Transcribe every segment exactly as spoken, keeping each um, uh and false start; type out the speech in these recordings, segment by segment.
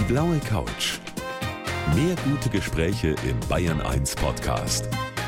blaue Couch. Mehr gute Gespräche im Bayern eins Podcast.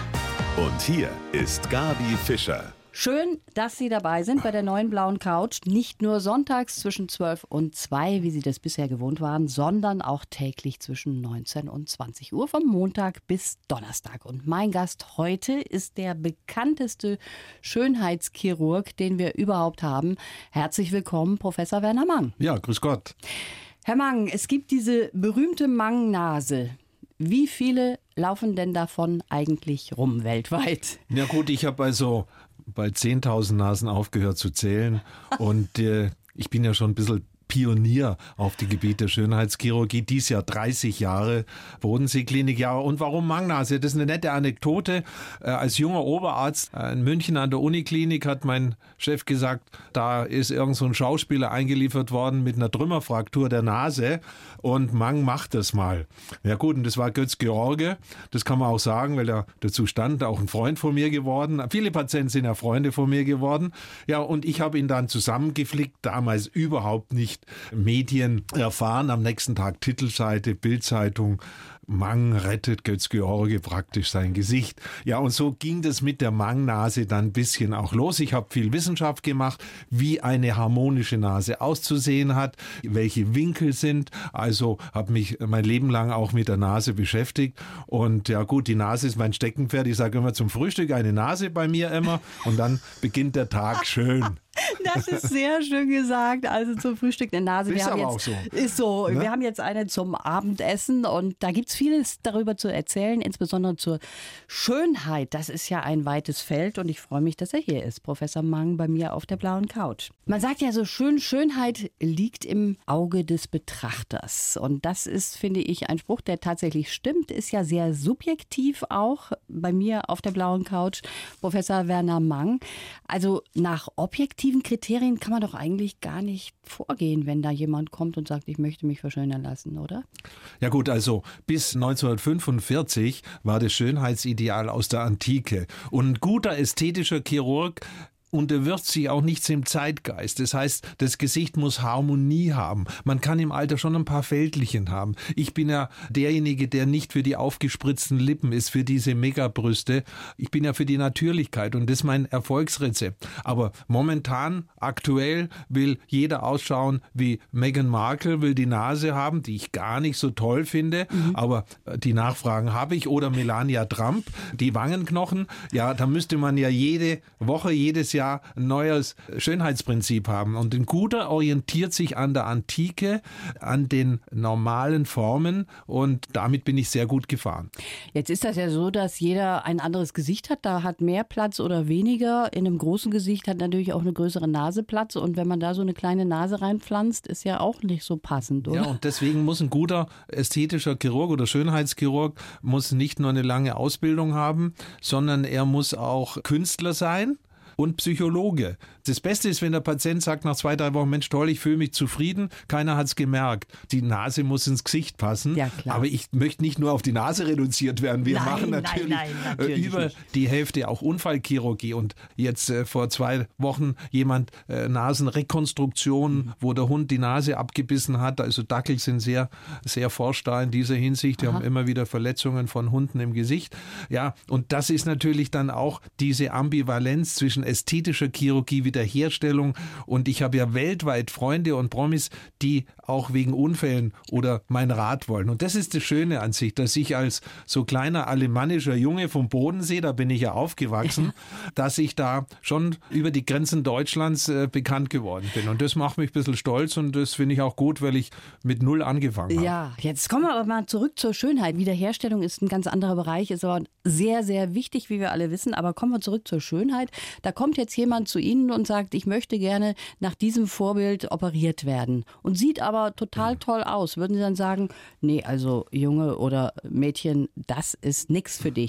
Und hier ist Gabi Fischer. Schön, dass Sie dabei sind bei der neuen blauen Couch. Nicht nur sonntags zwischen zwölf und zwei, wie Sie das bisher gewohnt waren, sondern auch täglich zwischen neunzehn und zwanzig Uhr, vom Montag bis Donnerstag. Und mein Gast heute ist der bekannteste Schönheitschirurg, den wir überhaupt haben. Herzlich willkommen, Professor Werner Mang. Ja, grüß Gott. Herr Mang, es gibt diese berühmte Mang-Nase. Wie viele laufen denn davon eigentlich rum weltweit? Ja gut, ich habe also bei zehntausend Nasen aufgehört zu zählen und äh, ich bin ja schon ein bisschen Pionier auf dem Gebiet der Schönheitschirurgie. Dies Jahr dreißig Jahre Bodenseeklinik. Ja, und warum Mang-Nase? Das ist eine nette Anekdote. Äh, als junger Oberarzt äh, in München an der Uniklinik hat mein Chef gesagt, da ist irgend so ein Schauspieler eingeliefert worden mit einer Trümmerfraktur der Nase und Mang macht das mal. Ja gut, und das war Götz George. Das kann man auch sagen, weil er dazu stand, auch ein Freund von mir geworden. Viele Patienten sind ja Freunde von mir geworden. Ja, und ich habe ihn dann zusammengeflickt, damals überhaupt nicht Medien erfahren. Am nächsten Tag Titelseite, Bildzeitung, Mang rettet Götz George praktisch sein Gesicht. Ja, und so ging das mit der Mang-Nase dann ein bisschen auch los. Ich habe viel Wissenschaft gemacht, wie eine harmonische Nase auszusehen hat, welche Winkel sind. Also habe mich mein Leben lang auch mit der Nase beschäftigt. Und ja gut, die Nase ist mein Steckenpferd. Ich sage immer zum Frühstück eine Nase bei mir immer und dann beginnt der Tag schön. Das ist sehr schön gesagt. Also zum Frühstück eine Nase. Ist wir haben aber jetzt, auch so. Ist so. Ne? Wir haben jetzt eine zum Abendessen und da gibt es vieles darüber zu erzählen, insbesondere zur Schönheit. Das ist ja ein weites Feld und ich freue mich, dass er hier ist. Professor Mang bei mir auf der blauen Couch. Man sagt ja so schön, Schönheit liegt im Auge des Betrachters. Und das ist, finde ich, ein Spruch, der tatsächlich stimmt. Ist ja sehr subjektiv auch bei mir auf der blauen Couch. Professor Werner Mang. Also nach objektiven Kriterien kann man doch eigentlich gar nicht vorgehen, wenn da jemand kommt und sagt, ich möchte mich verschönern lassen, oder? Ja gut, also bis neunzehnhundertfünfundvierzig war das Schönheitsideal aus der Antike. Und ein guter ästhetischer Chirurg unterwirft sich auch nichts im Zeitgeist. Das heißt, das Gesicht muss Harmonie haben. Man kann im Alter schon ein paar Fältchen haben. Ich bin ja derjenige, der nicht für die aufgespritzten Lippen ist, für diese Megabrüste. Ich bin ja für die Natürlichkeit und das ist mein Erfolgsrezept. Aber momentan, aktuell, will jeder ausschauen wie Meghan Markle, will die Nase haben, die ich gar nicht so toll finde. Mhm. Aber die Nachfragen habe ich. Oder Melania Trump, die Wangenknochen. Ja, da müsste man ja jede Woche, jedes Jahr ein neues Schönheitsprinzip haben. Und ein guter orientiert sich an der Antike, an den normalen Formen und damit bin ich sehr gut gefahren. Jetzt ist das ja so, dass jeder ein anderes Gesicht hat. Da hat mehr Platz oder weniger. In einem großen Gesicht hat natürlich auch eine größere Nase Platz. Und wenn man da so eine kleine Nase reinpflanzt, ist ja auch nicht so passend, oder? Ja, und deswegen muss ein guter ästhetischer Chirurg oder Schönheitschirurg muss nicht nur eine lange Ausbildung haben, sondern er muss auch Künstler sein. Und Psychologe. Das Beste ist, wenn der Patient sagt nach zwei, drei Wochen, Mensch, toll, ich fühle mich zufrieden, keiner hat es gemerkt. Die Nase muss ins Gesicht passen. Ja, klar. Aber ich möchte nicht nur auf die Nase reduziert werden. Wir nein, machen natürlich, nein, nein, natürlich über nicht. die Hälfte auch Unfallchirurgie. Und jetzt äh, vor zwei Wochen jemand äh, Nasenrekonstruktion, mhm. wo der Hund die Nase abgebissen hat. Also Dackel sind sehr, sehr forsch da in dieser Hinsicht. Die Aha. haben immer wieder Verletzungen von Hunden im Gesicht. Ja, und das ist natürlich dann auch diese Ambivalenz zwischen ästhetischer Chirurgie, Wiederherstellung und ich habe ja weltweit Freunde und Promis, die auch wegen Unfällen oder mein Rat wollen. Und das ist das Schöne an sich, dass ich als so kleiner alemannischer Junge vom Bodensee, da bin ich ja aufgewachsen, dass ich da schon über die Grenzen Deutschlands äh, bekannt geworden bin. Und das macht mich ein bisschen stolz und das finde ich auch gut, weil ich mit Null angefangen habe. Ja, jetzt kommen wir aber mal zurück zur Schönheit. Wiederherstellung ist ein ganz anderer Bereich, ist aber sehr, sehr wichtig, wie wir alle wissen. Aber kommen wir zurück zur Schönheit. Da kommt jetzt jemand zu Ihnen und sagt, ich möchte gerne nach diesem Vorbild operiert werden und sieht aber total toll aus. Würden Sie dann sagen, nee, also Junge oder Mädchen, das ist nichts für dich?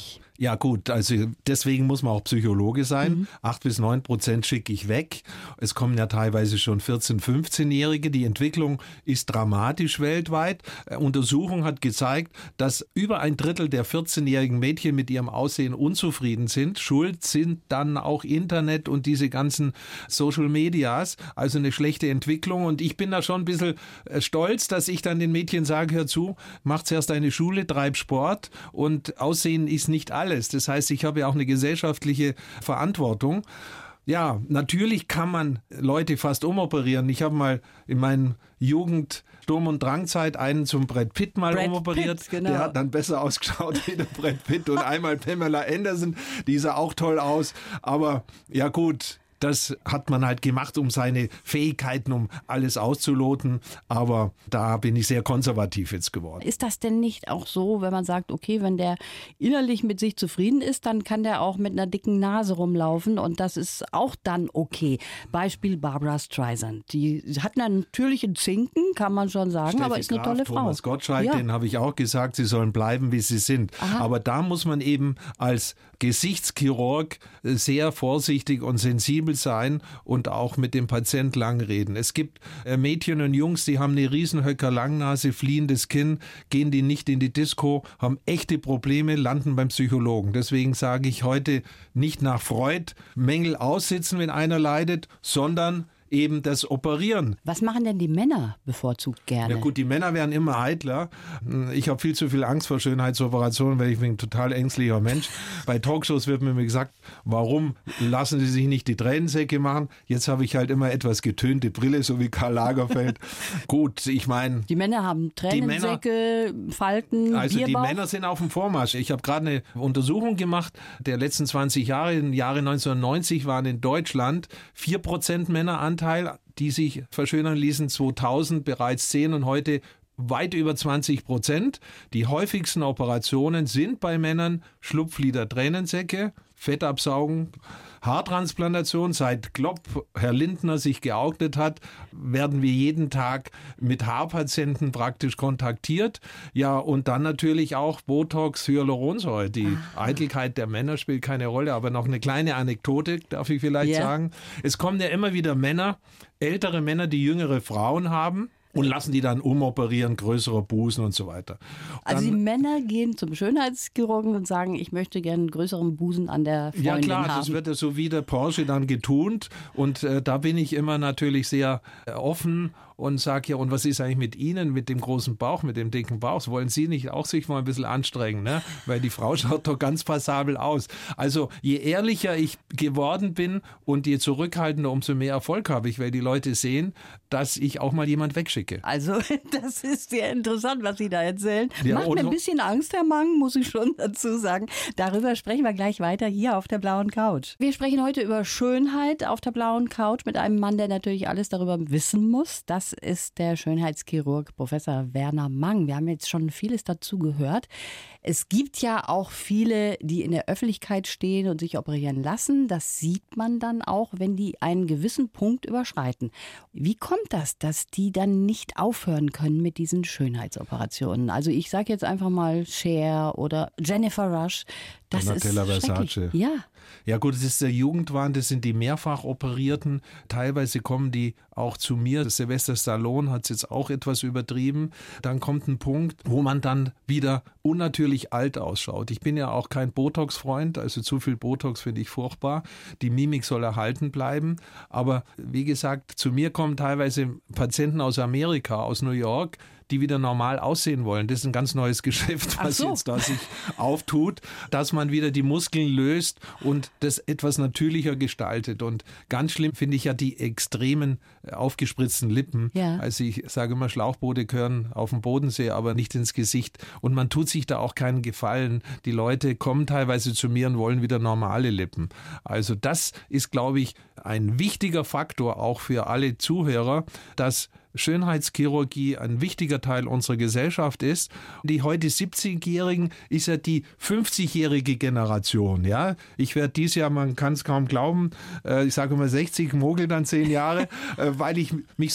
Ja gut, also deswegen muss man auch Psychologe sein. Mhm. Acht bis neun Prozent schicke ich weg. Es kommen ja teilweise schon vierzehn-, fünfzehnjährige. Die Entwicklung ist dramatisch weltweit. Eine Untersuchung hat gezeigt, dass über ein Drittel der vierzehnjährigen Mädchen mit ihrem Aussehen unzufrieden sind. Schuld sind dann auch Internet und diese ganzen Social Medias. Also eine schlechte Entwicklung. Und ich bin da schon ein bisschen stolz, dass ich dann den Mädchen sage, hör zu, mach zuerst eine Schule, treib Sport und Aussehen ist nicht alles. Das heißt, ich habe ja auch eine gesellschaftliche Verantwortung. Ja, natürlich kann man Leute fast umoperieren. Ich habe mal in meinen Jugend Sturm- und Drangzeit einen zum Brad Pitt mal Brad umoperiert. Pitt, genau. Der hat dann besser ausgeschaut wie der Brad Pitt und einmal Pamela Anderson, die sah auch toll aus. Aber ja gut, das hat man halt gemacht, um seine Fähigkeiten, um alles auszuloten. Aber da bin ich sehr konservativ jetzt geworden. Ist das denn nicht auch so, wenn man sagt, okay, wenn der innerlich mit sich zufrieden ist, dann kann der auch mit einer dicken Nase rumlaufen und das ist auch dann okay. Beispiel Barbra Streisand. Die hat natürlich einen Zinken, kann man schon sagen, Steffi aber ist eine Graf, tolle Frau. Thomas Gottschalk, ja. den habe ich auch gesagt, sie sollen bleiben, wie sie sind. Aha. Aber da muss man eben als Gesichtschirurg sehr vorsichtig und sensibel sein und auch mit dem Patient lang reden. Es gibt äh, Mädchen und Jungs, die haben eine Riesenhöcker, Langnase, fliehendes Kinn, gehen die nicht in die Disco, haben echte Probleme, landen beim Psychologen. Deswegen sage ich heute nicht nach Freud Mängel aussitzen, wenn einer leidet, sondern eben das Operieren. Was machen denn die Männer bevorzugt gerne? Ja gut, die Männer werden immer eitler. Ich habe viel zu viel Angst vor Schönheitsoperationen, weil ich bin ein total ängstlicher Mensch. Bei Talkshows wird mir immer gesagt, warum lassen sie sich nicht die Tränensäcke machen? Jetzt habe ich halt immer etwas getönte Brille, so wie Karl Lagerfeld. Gut, ich meine... Die Männer haben Tränensäcke, Männer, Falten, Also Bierbauch. Die Männer sind auf dem Vormarsch. Ich habe gerade eine Untersuchung gemacht der letzten zwanzig Jahre. Im Jahre neunzehnhundertneunzig waren in Deutschland vier Prozent Männeranteil, die sich verschönern ließen, zweitausend bereits zehn und heute weit über zwanzig Prozent. Die häufigsten Operationen sind bei Männern Schlupflider, Tränensäcke, Fettabsaugen, Haartransplantation. Seit Klopp, Herr Lindner, sich geeignet hat, werden wir jeden Tag mit Haarpatienten praktisch kontaktiert. Ja, und dann natürlich auch Botox, Hyaluronsäure. Die ah. Eitelkeit der Männer spielt keine Rolle, aber noch eine kleine Anekdote, darf ich vielleicht yeah. sagen. Es kommen ja immer wieder Männer, ältere Männer, die jüngere Frauen haben. Und lassen die dann umoperieren, größere Busen und so weiter. Und also dann, die Männer gehen zum Schönheitschirurgen und sagen, ich möchte gerne einen größeren Busen an der Freundin haben. Ja klar, haben. das wird ja so wie der Porsche dann getunt. Und äh, da bin ich immer natürlich sehr äh, offen und sage ja, und was ist eigentlich mit Ihnen, mit dem großen Bauch, mit dem dicken Bauch? Wollen Sie nicht auch sich mal ein bisschen anstrengen, ne? Weil die Frau schaut doch ganz passabel aus. Also je ehrlicher ich geworden bin und je zurückhaltender, umso mehr Erfolg habe ich, weil die Leute sehen, dass ich auch mal jemand wegschicke. Also das ist sehr interessant, was Sie da erzählen. Ja, Macht mir ein bisschen Angst, Herr Mang, muss ich schon dazu sagen. Darüber sprechen wir gleich weiter hier auf der blauen Couch. Wir sprechen heute über Schönheit auf der blauen Couch mit einem Mann, der natürlich alles darüber wissen muss. Das ist der Schönheitschirurg Professor Werner Mang. Wir haben jetzt schon vieles dazu gehört. Es gibt ja auch viele, die in der Öffentlichkeit stehen und sich operieren lassen. Das sieht man dann auch, wenn die einen gewissen Punkt überschreiten. Wie kommt das, dass die dann nicht aufhören können mit diesen Schönheitsoperationen? Also ich sage jetzt einfach mal Cher oder Jennifer Rush. Das Donatella ist Versace. Ja. Ja gut, das ist der Jugendwahn, das sind die mehrfach operierten. Teilweise kommen die auch zu mir. Sylvester Stallone hat es jetzt auch etwas übertrieben. Dann kommt ein Punkt, wo man dann wieder unnatürlich alt ausschaut. Ich bin ja auch kein Botox-Freund, also zu viel Botox finde ich furchtbar. Die Mimik soll erhalten bleiben. Aber wie gesagt, zu mir kommen teilweise Patienten aus Amerika, aus New York, die wieder normal aussehen wollen. Das ist ein ganz neues Geschäft, was so. jetzt da sich auftut, dass man wieder die Muskeln löst und das etwas natürlicher gestaltet. Und ganz schlimm finde ich ja die extremen aufgespritzten Lippen. Ja. Also ich sage immer, Schlauchboote gehören auf dem Bodensee, aber nicht ins Gesicht. Und man tut sich da auch keinen Gefallen. Die Leute kommen teilweise zu mir und wollen wieder normale Lippen. Also das ist, glaube ich, ein wichtiger Faktor auch für alle Zuhörer, dass Schönheitschirurgie ein wichtiger Teil unserer Gesellschaft ist. Die heute siebzigjährigen ist ja die fünfzigjährige Generation. Ja, ich werde dieses Jahr, man kann es kaum glauben, äh, ich sage immer sechzig, mogel dann zehn Jahre, äh, weil ich mich so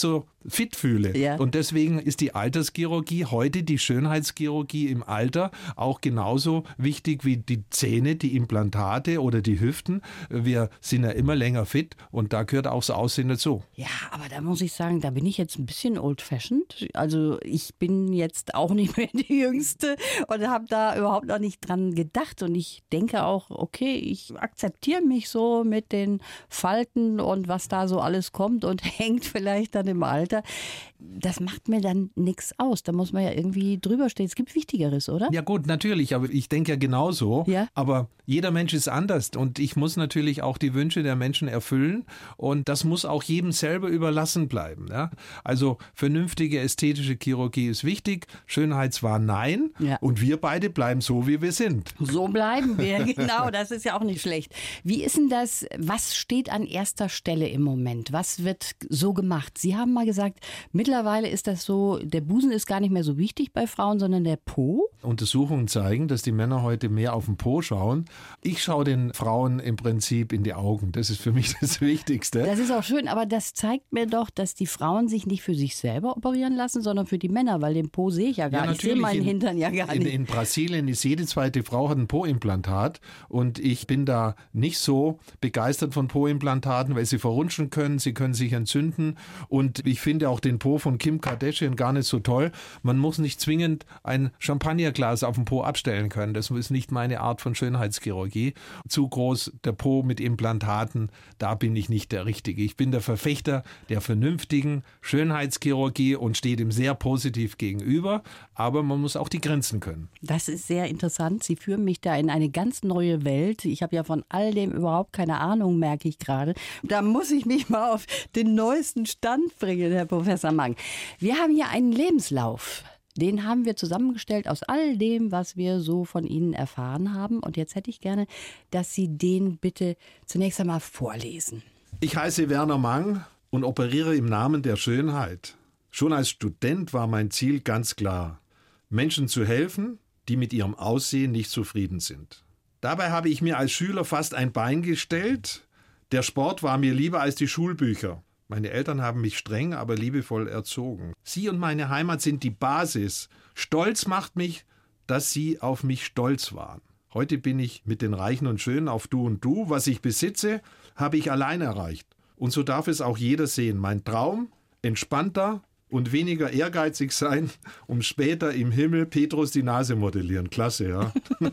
fit fühle. Ja. Und deswegen ist die Alterschirurgie heute, die Schönheitschirurgie im Alter, auch genauso wichtig wie die Zähne, die Implantate oder die Hüften. Wir sind ja immer länger fit und da gehört auch das Aussehen dazu. Ja, aber da muss ich sagen, da bin ich jetzt ein bisschen old-fashioned. Also ich bin jetzt auch nicht mehr die Jüngste und habe da überhaupt noch nicht dran gedacht. Und ich denke auch, okay, ich akzeptiere mich so mit den Falten und was da so alles kommt und hängt vielleicht dann im Alter. Das macht mir dann nichts aus. Da muss man ja irgendwie drüber stehen. Es gibt Wichtigeres, oder? Ja gut, natürlich, aber ich denke ja genauso. Ja. Aber jeder Mensch ist anders und ich muss natürlich auch die Wünsche der Menschen erfüllen und das muss auch jedem selber überlassen bleiben. Ja? Also vernünftige ästhetische Chirurgie ist wichtig, Schönheitswahn nein Ja. und wir beide bleiben so, wie wir sind. So bleiben wir, genau, das ist ja auch nicht schlecht. Wie ist denn das, was steht an erster Stelle im Moment? Was wird so gemacht? Sie haben mal gesagt, mittlerweile ist das so, der Busen ist gar nicht mehr so wichtig bei Frauen, sondern der Po. Untersuchungen zeigen, dass die Männer heute mehr auf den Po schauen. Ich schaue den Frauen im Prinzip in die Augen. Das ist für mich das Wichtigste. Das ist auch schön, aber das zeigt mir doch, dass die Frauen sich nicht für sich selber operieren lassen, sondern für die Männer, weil den Po sehe ich ja gar Ja, nicht. Ich sehe meinen in, Hintern ja gar in, nicht. In Brasilien ist jede zweite Frau hat ein Po-Implantat und ich bin da nicht so begeistert von Po-Implantaten, weil sie verrutschen können, sie können sich entzünden und ich finde auch den Po von Kim Kardashian gar nicht so toll. Man muss nicht zwingend ein Champagnerglas auf dem Po abstellen können. Das ist nicht meine Art von Schönheitschirurgie. Zu groß der Po mit Implantaten, da bin ich nicht der Richtige. Ich bin der Verfechter der vernünftigen Schönheitschirurgie und stehe dem sehr positiv gegenüber, aber man muss auch die Grenzen können. Das ist sehr interessant. Sie führen mich da in eine ganz neue Welt. Ich habe ja von all dem überhaupt keine Ahnung, merke ich gerade. Da muss ich mich mal auf den neuesten Stand bringen, Herr Professor Mang. Wir haben hier einen Lebenslauf. Den haben wir zusammengestellt aus all dem, was wir so von Ihnen erfahren haben. Und jetzt hätte ich gerne, dass Sie den bitte zunächst einmal vorlesen. Ich heiße Werner Mang und operiere im Namen der Schönheit. Schon als Student war mein Ziel ganz klar: Menschen zu helfen, die mit ihrem Aussehen nicht zufrieden sind. Dabei habe ich mir als Schüler fast ein Bein gestellt. Der Sport war mir lieber als die Schulbücher. Meine Eltern haben mich streng, aber liebevoll erzogen. Sie und meine Heimat sind die Basis. Stolz macht mich, dass sie auf mich stolz waren. Heute bin ich mit den Reichen und Schönen auf Du und Du. Was ich besitze, habe ich allein erreicht. Und so darf es auch jeder sehen. Mein Traum, entspannter und weniger ehrgeizig sein, um später im Himmel Petrus die Nase modellieren. Klasse, ja.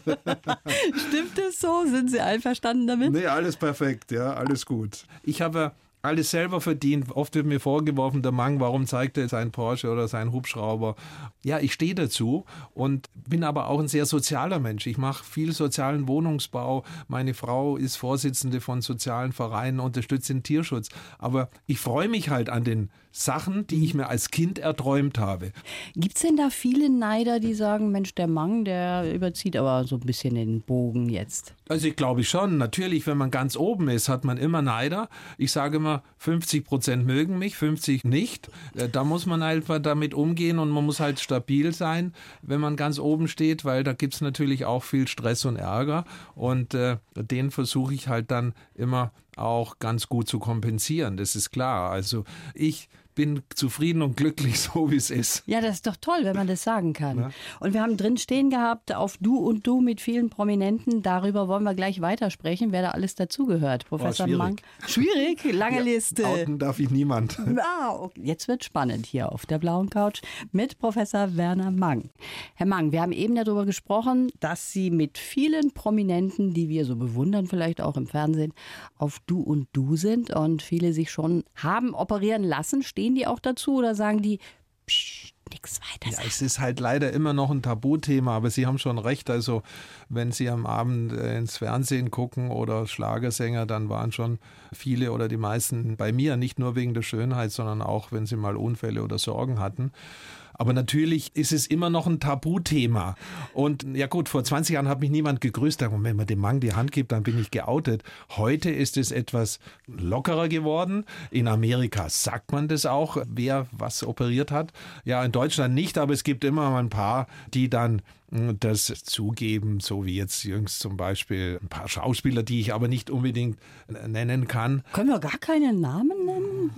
Stimmt das so? Sind Sie einverstanden damit? Nee, alles perfekt, ja, alles gut. Ich habe alles selber verdient. Oft wird mir vorgeworfen, der Mang, warum zeigt er sein Porsche oder sein Hubschrauber? Ja, ich stehe dazu und bin aber auch ein sehr sozialer Mensch. Ich mache viel sozialen Wohnungsbau. Meine Frau ist Vorsitzende von sozialen Vereinen, unterstützt den Tierschutz. Aber ich freue mich halt an den Sachen, die ich mir als Kind erträumt habe. Gibt es denn da viele Neider, die sagen, Mensch, der Mang, der überzieht aber so ein bisschen den Bogen jetzt? Also ich glaube schon. Natürlich, wenn man ganz oben ist, hat man immer Neider. Ich sage immer, fünfzig Prozent mögen mich, fünfzig nicht. Da muss man einfach damit umgehen und man muss halt stabil sein, wenn man ganz oben steht, weil da gibt es natürlich auch viel Stress und Ärger und äh, den versuche ich halt dann immer auch ganz gut zu kompensieren. Das ist klar. Also ich bin zufrieden und glücklich, so wie es ist. Ja, das ist doch toll, wenn man das sagen kann. Ja. Und wir haben drin stehen gehabt, auf Du und Du mit vielen Prominenten. Darüber wollen wir gleich weitersprechen, wer da alles dazugehört. Professor Oh, schwierig. Mang. Schwierig, lange Ja, Liste. outen darf ich niemand. Ah, okay. Jetzt wird spannend hier auf der blauen Couch mit Professor Werner Mang. Herr Mang, wir haben eben darüber gesprochen, dass Sie mit vielen Prominenten, die wir so bewundern, vielleicht auch im Fernsehen, auf Du und Du sind und viele sich schon haben operieren lassen. Stehen die auch dazu oder sagen die, psch, nichts weiter Ja, sagen? es ist halt leider immer noch ein Tabuthema, aber Sie haben schon recht. Also wenn Sie am Abend äh, ins Fernsehen gucken oder Schlagersänger, dann waren schon viele oder die meisten bei mir, nicht nur wegen der Schönheit, sondern auch, wenn sie mal Unfälle oder Sorgen hatten. Aber natürlich ist es immer noch ein Tabuthema. Und ja gut, vor zwanzig Jahren hat mich niemand gegrüßt. Und wenn man dem Mang die Hand gibt, dann bin ich geoutet. Heute ist es etwas lockerer geworden. In Amerika sagt man das auch, wer was operiert hat. Ja, in Deutschland nicht, aber es gibt immer mal ein paar, die dann das zugeben, so wie jetzt jüngst zum Beispiel ein paar Schauspieler, die ich aber nicht unbedingt nennen kann. Können wir gar keinen Namen nennen hier?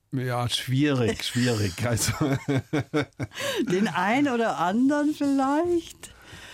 Ja, schwierig, schwierig. Also Den einen oder anderen vielleicht?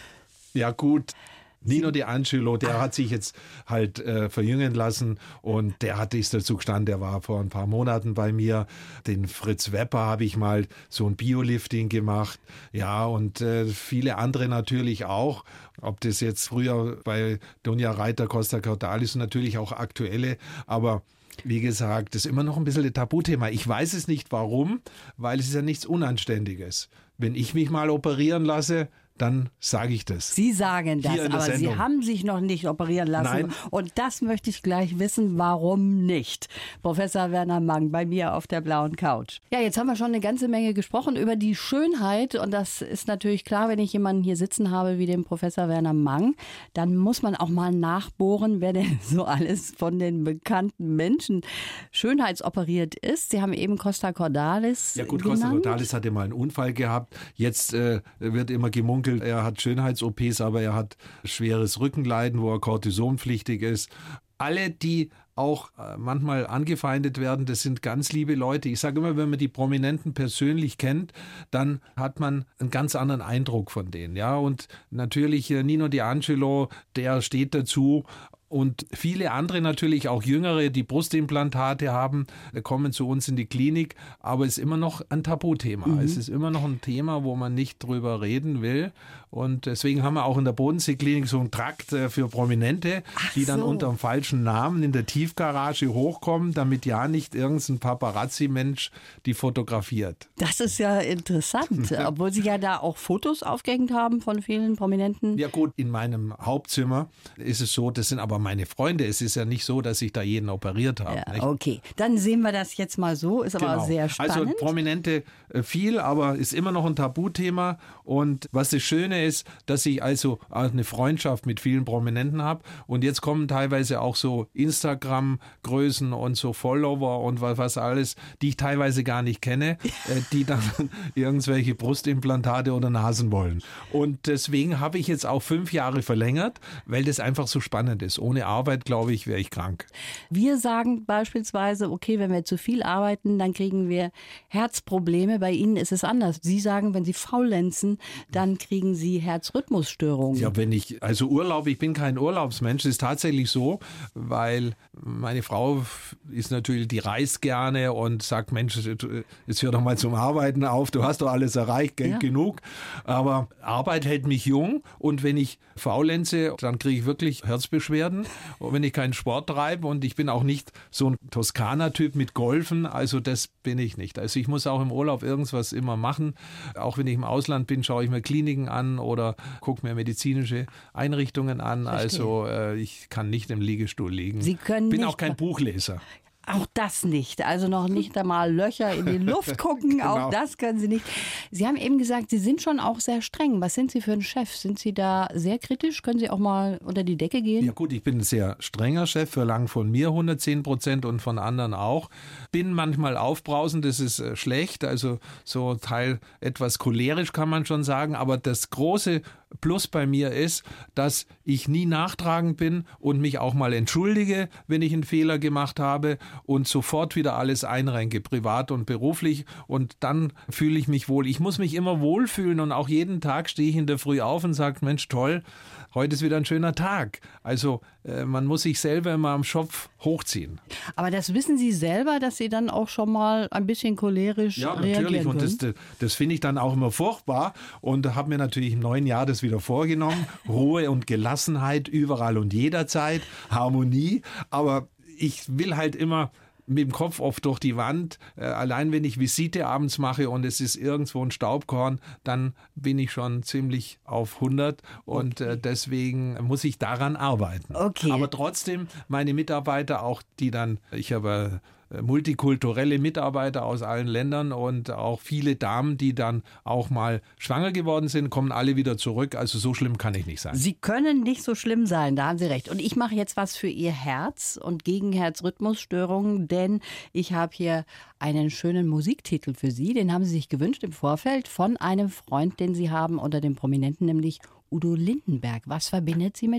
ja gut. Nino D'Angelo, der hat sich jetzt halt äh, verjüngen lassen und der hat ist dazu gestanden, der war vor ein paar Monaten bei mir. Den Fritz Wepper habe ich mal so ein Biolifting gemacht. Ja, und äh, viele andere natürlich auch. Ob das jetzt früher bei Donja Reiter, Costa Cordalis, natürlich auch aktuelle, aber wie gesagt, das ist immer noch ein bisschen ein Tabuthema. Ich weiß es nicht warum, weil es ist ja nichts Unanständiges. Wenn ich mich mal operieren lasse, dann sage ich das. Sie sagen das, Hier in der aber Sendung. Sie haben sich noch nicht operieren lassen. Nein. Und das möchte ich gleich wissen, warum nicht. Professor Werner Mang bei mir auf der blauen Couch. Ja, jetzt haben wir schon eine ganze Menge gesprochen über die Schönheit. Und das ist natürlich klar, wenn ich jemanden hier sitzen habe wie den Professor Werner Mang, dann muss man auch mal nachbohren, wer denn so alles von den bekannten Menschen schönheitsoperiert ist. Sie haben eben Costa Cordalis Ja gut, genannt. Costa Cordalis hatte mal einen Unfall gehabt. Jetzt äh, wird immer gemunkelt, er hat Schönheits-O Ps, aber er hat schweres Rückenleiden, wo er kortisonpflichtig ist. Alle, die auch äh, manchmal angefeindet werden, das sind ganz liebe Leute. Ich sage immer, wenn man die Prominenten persönlich kennt, dann hat man einen ganz anderen Eindruck von denen. Ja, und natürlich äh, Nino D'Angelo, der steht dazu. Und viele andere natürlich, auch Jüngere, die Brustimplantate haben, kommen zu uns in die Klinik. Aber es ist immer noch ein Tabuthema. Mhm. Es ist immer noch ein Thema, wo man nicht drüber reden will. Und deswegen haben wir auch in der Bodenseeklinik so einen Trakt für Prominente, Ach die dann so. unter dem falschen Namen in der Tiefgarage hochkommen, damit ja nicht irgendein Paparazzi-Mensch die fotografiert. Das ist ja interessant, obwohl Sie ja da auch Fotos aufgehängt haben von vielen Prominenten. Ja gut, in meinem Hauptzimmer ist es so, das sind aber meine Freunde. Es ist ja nicht so, dass ich da jeden operiert habe. Ja, okay, dann sehen wir das jetzt mal so. Ist aber genau. sehr spannend. Also Prominente viel, aber ist immer noch ein Tabuthema. Und was das Schöne ist, dass ich also eine Freundschaft mit vielen Prominenten habe. Und jetzt kommen teilweise auch so Instagram-Größen und so Follower und was, was alles, die ich teilweise gar nicht kenne, die dann irgendwelche Brustimplantate oder Nasen wollen. Und deswegen habe ich jetzt auch fünf Jahre verlängert, weil das einfach so spannend ist. Ohne Arbeit, glaube ich, wäre ich krank. Wir sagen beispielsweise, okay, wenn wir zu viel arbeiten, dann kriegen wir Herzprobleme. Bei Ihnen ist es anders. Sie sagen, wenn Sie faulenzen, dann kriegen Sie Herzrhythmusstörungen. Ja, wenn ich, also Urlaub, ich bin kein Urlaubsmensch, das ist tatsächlich so, weil meine Frau ist natürlich, die reist gerne und sagt, Mensch, jetzt hör doch mal zum Arbeiten auf, du hast doch alles erreicht, Geld ja. genug. Aber Arbeit hält mich jung und wenn ich faulenze, dann kriege ich wirklich Herzbeschwerden, wenn ich keinen Sport treibe und ich bin auch nicht so ein Toskana-Typ mit Golfen, also das bin ich nicht. Also ich muss auch im Urlaub irgendwas immer machen. Auch wenn ich im Ausland bin, schaue ich mir Kliniken an oder gucke mir medizinische Einrichtungen an. Verstehe. Also äh, ich kann nicht im Liegestuhl liegen. Sie können bin nicht auch kein Buchleser. Auch das nicht. Also noch nicht einmal Löcher in die Luft gucken. Genau. Auch das können Sie nicht. Sie haben eben gesagt, Sie sind schon auch sehr streng. Was sind Sie für ein Chef? Sind Sie da sehr kritisch? Können Sie auch mal unter die Decke gehen? Ja gut, ich bin ein sehr strenger Chef, verlange von mir hundertzehn Prozent und von anderen auch. Bin manchmal aufbrausend, das ist äh, schlecht. Also so Teil etwas cholerisch kann man schon sagen. Aber das große Plus bei mir ist, dass ich nie nachtragend bin und mich auch mal entschuldige, wenn ich einen Fehler gemacht habe und sofort wieder alles einrenke, privat und beruflich und dann fühle ich mich wohl. Ich muss mich immer wohlfühlen und auch jeden Tag stehe ich in der Früh auf und sage, Mensch, toll, heute ist wieder ein schöner Tag. Also äh, man muss sich selber immer am Schopf hochziehen. Aber das wissen Sie selber, dass Sie dann auch schon mal ein bisschen cholerisch ja, reagieren natürlich. können? Und das, das, das finde ich dann auch immer furchtbar und habe mir natürlich im neuen Jahr das wieder vorgenommen. Ruhe und Gelassenheit überall und jederzeit, Harmonie. Aber ich will halt immer mit dem Kopf oft durch die Wand. Äh, allein wenn ich Visite abends mache und es ist irgendwo ein Staubkorn, dann bin ich schon ziemlich auf hundert und okay. äh, deswegen muss ich daran arbeiten. Okay. Aber trotzdem, meine Mitarbeiter, auch die dann, ich habe multikulturelle Mitarbeiter aus allen Ländern und auch viele Damen, die dann auch mal schwanger geworden sind, kommen alle wieder zurück. Also so schlimm kann ich nicht sein. Sie können nicht so schlimm sein, da haben Sie recht. Und ich mache jetzt was für Ihr Herz und gegen Herzrhythmusstörungen, denn ich habe hier einen schönen Musiktitel für Sie. Den haben Sie sich gewünscht im Vorfeld von einem Freund, den Sie haben unter dem Prominenten, nämlich Udo Lindenberg. Was verbindet Sie mit dem?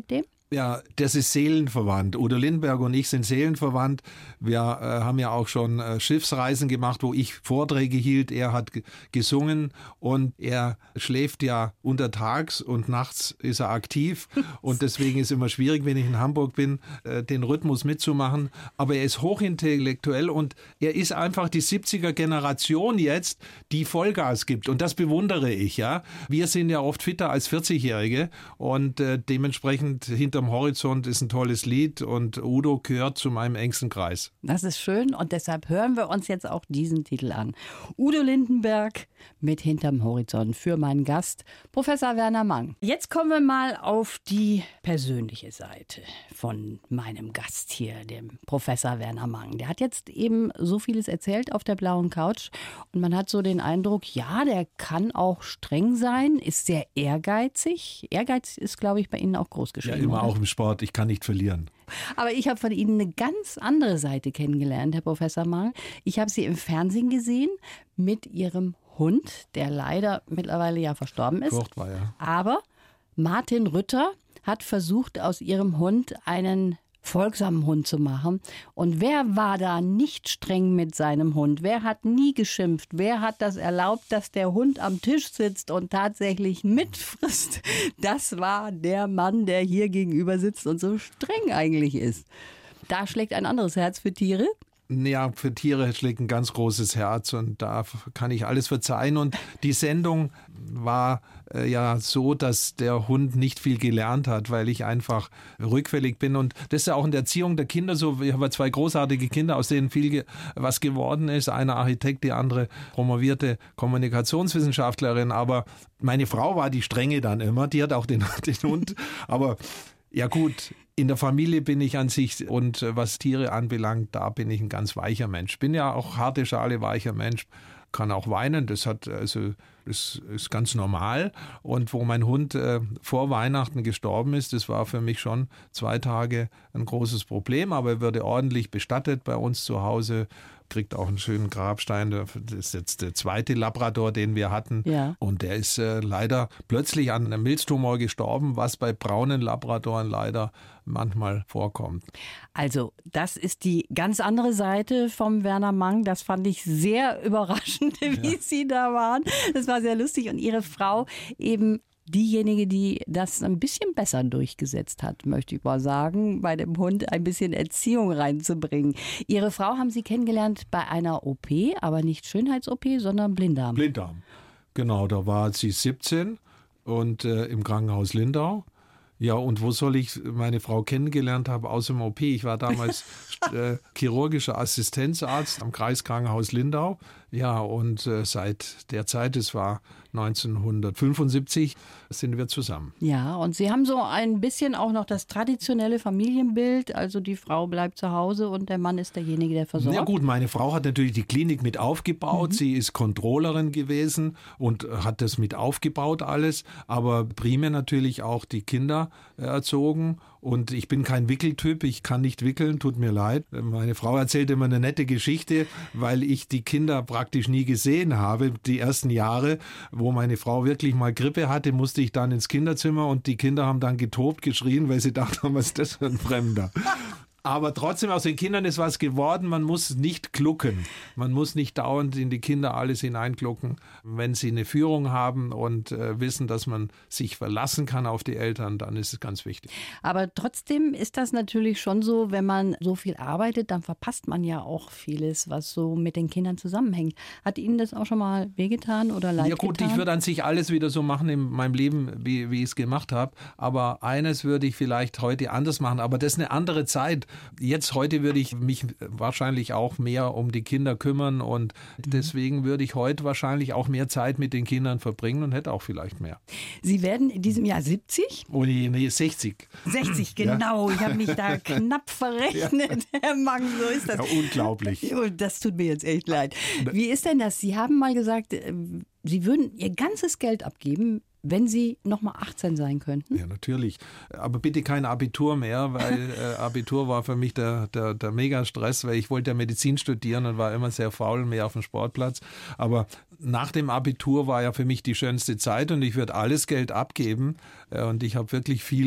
Ja, das ist seelenverwandt. Udo Lindenberg und ich sind seelenverwandt. Wir äh, haben ja auch schon äh, Schiffsreisen gemacht, wo ich Vorträge hielt. Er hat g- gesungen und er schläft ja untertags und nachts ist er aktiv. Und deswegen ist es immer schwierig, wenn ich in Hamburg bin, äh, den Rhythmus mitzumachen. Aber er ist hochintellektuell und er ist einfach die siebziger Generation jetzt, die Vollgas gibt. Und das bewundere ich, ja. Wir sind ja oft fitter als vierzigjährige und äh, dementsprechend hinterm Horizont ist ein tolles Lied und Udo gehört zu meinem engsten Kreis. Das ist schön und deshalb hören wir uns jetzt auch diesen Titel an. Udo Lindenberg mit Hinterm Horizont für meinen Gast, Professor Werner Mang. Jetzt kommen wir mal auf die persönliche Seite von meinem Gast hier, dem Professor Werner Mang. Der hat jetzt eben so vieles erzählt auf der blauen Couch und man hat so den Eindruck, ja, der kann auch streng sein, ist sehr ehrgeizig. Ehrgeiz ist, glaube ich, bei Ihnen auch groß geschrieben. Ja, immer oder? auch im Sport. Ich kann nicht verlieren. Aber ich habe von Ihnen eine ganz andere Seite kennengelernt, Herr Professor Mang. Ich habe Sie im Fernsehen gesehen mit Ihrem Hund, der leider mittlerweile ja verstorben ist. Kurt war ja. Aber Martin Rütter hat versucht, aus Ihrem Hund einen folgsamen Hund zu machen. Und wer war da nicht streng mit seinem Hund? Wer hat nie geschimpft? Wer hat das erlaubt, dass der Hund am Tisch sitzt und tatsächlich mitfrisst? Das war der Mann, der hier gegenüber sitzt und so streng eigentlich ist. Da schlägt ein anderes Herz für Tiere. Ja, für Tiere schlägt ein ganz großes Herz und da kann ich alles verzeihen. Und die Sendung war äh, ja so, dass der Hund nicht viel gelernt hat, weil ich einfach rückfällig bin. Und das ist ja auch in der Erziehung der Kinder so. Wir haben zwei großartige Kinder, aus denen viel ge- was geworden ist. Einer Architekt, die andere promovierte Kommunikationswissenschaftlerin. Aber meine Frau war die Strenge dann immer. Die hat auch den, den Hund. Aber ja gut, in der Familie bin ich an sich und was Tiere anbelangt, da bin ich ein ganz weicher Mensch. Bin ja auch harte Schale, weicher Mensch, kann auch weinen, das hat also das ist ganz normal. Und wo mein Hund äh, vor Weihnachten gestorben ist, das war für mich schon zwei Tage ein großes Problem, aber er wurde ordentlich bestattet bei uns zu Hause. Kriegt auch einen schönen Grabstein. Das ist jetzt der zweite Labrador, den wir hatten. Ja. Und der ist äh, leider plötzlich an einem Milztumor gestorben, was bei braunen Labradoren leider manchmal vorkommt. Also, das ist die ganz andere Seite vom Werner Mang. Das fand ich sehr überraschend, wie ja. Sie da waren. Das war sehr lustig. Und Ihre Frau eben diejenige, die das ein bisschen besser durchgesetzt hat, möchte ich mal sagen, bei dem Hund ein bisschen Erziehung reinzubringen. Ihre Frau haben Sie kennengelernt bei einer O P, aber nicht Schönheits-O P, sondern Blinddarm. Blinddarm, genau, da war sie siebzehn und äh, im Krankenhaus Lindau. Ja, und wo soll ich meine Frau kennengelernt haben, außer im O P? Ich war damals äh, chirurgischer Assistenzarzt am Kreiskrankenhaus Lindau. Ja, und äh, seit der Zeit, es war neunzehnhundertfünfundsiebzig, sind wir zusammen. Ja, und Sie haben so ein bisschen auch noch das traditionelle Familienbild, also die Frau bleibt zu Hause und der Mann ist derjenige, der versorgt. Ja gut, meine Frau hat natürlich die Klinik mit aufgebaut, mhm. sie ist Controllerin gewesen und hat das mit aufgebaut alles, aber primär natürlich auch die Kinder erzogen. Und ich bin kein Wickeltyp, ich kann nicht wickeln, tut mir leid. Meine Frau erzählt immer eine nette Geschichte, weil ich die Kinder praktisch nie gesehen habe. Die ersten Jahre, wo meine Frau wirklich mal Grippe hatte, musste ich dann ins Kinderzimmer und die Kinder haben dann getobt, geschrien, weil sie dachten, was ist das für ein Fremder? Aber trotzdem, aus den Kindern ist was geworden. Man muss nicht glucken. Man muss nicht dauernd in die Kinder alles hineinglucken. Wenn sie eine Führung haben und äh, wissen, dass man sich verlassen kann auf die Eltern, dann ist es ganz wichtig. Aber trotzdem ist das natürlich schon so, wenn man so viel arbeitet, dann verpasst man ja auch vieles, was so mit den Kindern zusammenhängt. Hat Ihnen das auch schon mal wehgetan oder leid getan? Ja gut, ich würde an sich alles wieder so machen in meinem Leben, wie, wie ich es gemacht habe. Aber eines würde ich vielleicht heute anders machen. Aber das ist eine andere Zeit. Jetzt heute würde ich mich wahrscheinlich auch mehr um die Kinder kümmern und deswegen würde ich heute wahrscheinlich auch mehr Zeit mit den Kindern verbringen und hätte auch vielleicht mehr. Sie werden in diesem Jahr siebzig? Oh nee, nee sechzig. sechzig, genau. Ja. Ich habe mich da knapp verrechnet, ja. Herr Mang, so ist das. Ja, unglaublich. Das tut mir jetzt echt leid. Wie ist denn das? Sie haben mal gesagt, Sie würden Ihr ganzes Geld abgeben, wenn Sie noch mal achtzehn sein könnten? Ja, natürlich. Aber bitte kein Abitur mehr, weil äh, Abitur war für mich der, der, der Mega-Stress, weil ich wollte ja Medizin studieren und war immer sehr faul, mehr auf dem Sportplatz. Aber nach dem Abitur war ja für mich die schönste Zeit und ich würde alles Geld abgeben. Äh, und ich habe wirklich viel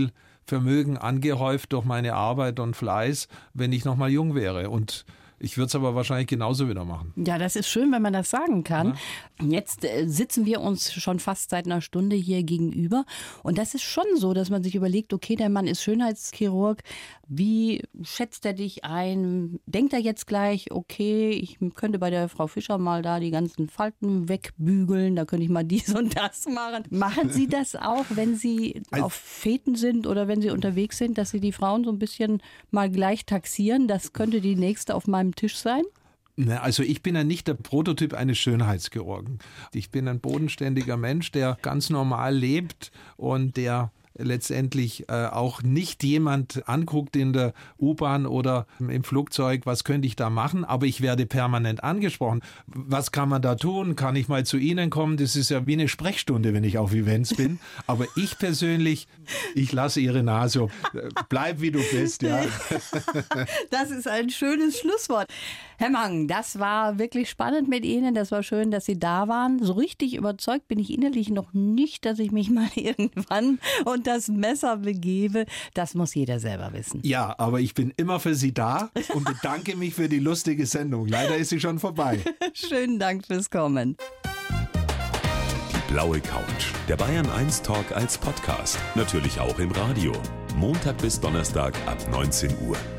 Vermögen angehäuft durch meine Arbeit und Fleiß, wenn ich noch mal jung wäre. Und ich würde es aber wahrscheinlich genauso wieder machen. Ja, das ist schön, wenn man das sagen kann. Ja. Jetzt äh, sitzen wir uns schon fast seit einer Stunde hier gegenüber. Und das ist schon so, dass man sich überlegt, okay, der Mann ist Schönheitschirurg. Wie schätzt er dich ein? Denkt er jetzt gleich, okay, ich könnte bei der Frau Fischer mal da die ganzen Falten wegbügeln, da könnte ich mal dies und das machen. Machen Sie das auch, wenn Sie also auf Feten sind oder wenn Sie unterwegs sind, dass Sie die Frauen so ein bisschen mal gleich taxieren? Das könnte die nächste auf meinem Tisch sein? Also ich bin ja nicht der Prototyp eines Schönheitschirurgen. Ich bin ein bodenständiger Mensch, der ganz normal lebt und der letztendlich äh, auch nicht jemand anguckt in der U-Bahn oder im Flugzeug, was könnte ich da machen, aber ich werde permanent angesprochen. Was kann man da tun? Kann ich mal zu Ihnen kommen? Das ist ja wie eine Sprechstunde, wenn ich auf Events bin. Aber ich persönlich, ich lasse Ihre Nase, bleib wie du bist. Ja. Das ist ein schönes Schlusswort. Herr Mang, das war wirklich spannend mit Ihnen. Das war schön, dass Sie da waren. So richtig überzeugt bin ich innerlich noch nicht, dass ich mich mal irgendwann unter das Messer begebe. Das muss jeder selber wissen. Ja, aber ich bin immer für Sie da und bedanke mich für die lustige Sendung. Leider ist sie schon vorbei. Schönen Dank fürs Kommen. Die blaue Couch. Der Bayern eins Talk als Podcast. Natürlich auch im Radio. Montag bis Donnerstag ab neunzehn Uhr.